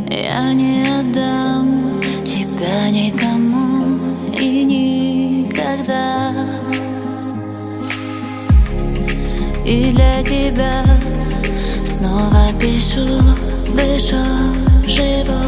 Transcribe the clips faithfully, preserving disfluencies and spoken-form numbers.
Я не отдам тебя никому и никогда. И для тебя снова пишу, дышу, живу.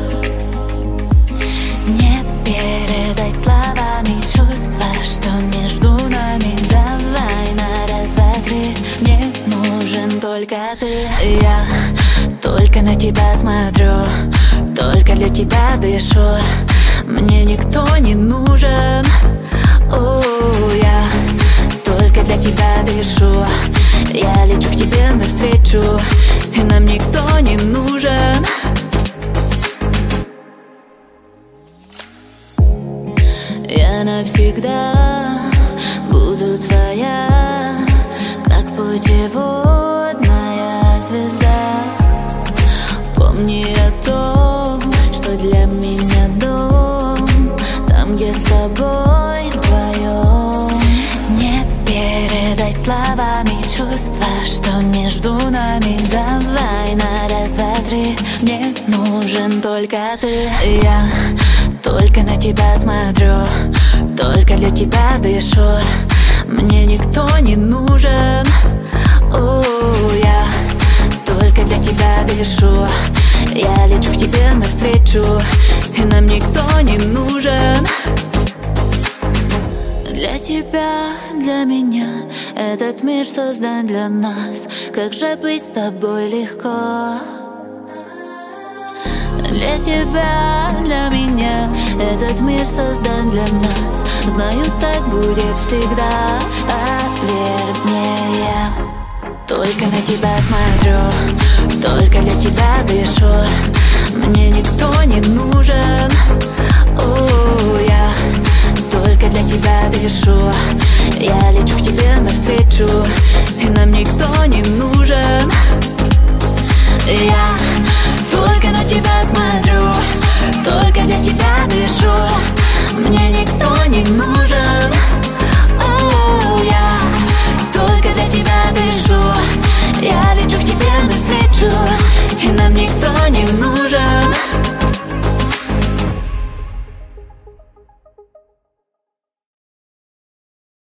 Не передай словами чувства, что между нами. Давай на раз, два, три. Мне нужен только ты. Я только на тебя смотрю, только для тебя дышу. Мне никто не нужен. О, я только для тебя дышу. Я лечу к тебе навстречу, и нам никто не нужен. Я навсегда буду твоя, как путеводная звезда. Помни о том, что для меня дом там, где с тобой вдвоем. Не передай словами чувства, что между нами. Давай на раз, два, три. Мне нужен только ты. Я только на тебя смотрю, только для тебя дышу. Мне никто не нужен. О, я только для тебя дышу. Я лечу к тебе навстречу, и нам никто не нужен. Для тебя, для меня этот мир создан для нас. Как же быть с тобой легко. Для тебя, для меня этот мир создан для нас. Знаю, так будет всегда. Поверь мне, я только на тебя смотрю, только для тебя дышу. Мне никто не нужен. О, я только для тебя дышу. Я лечу к тебе навстречу, и нам никто не нужен. Я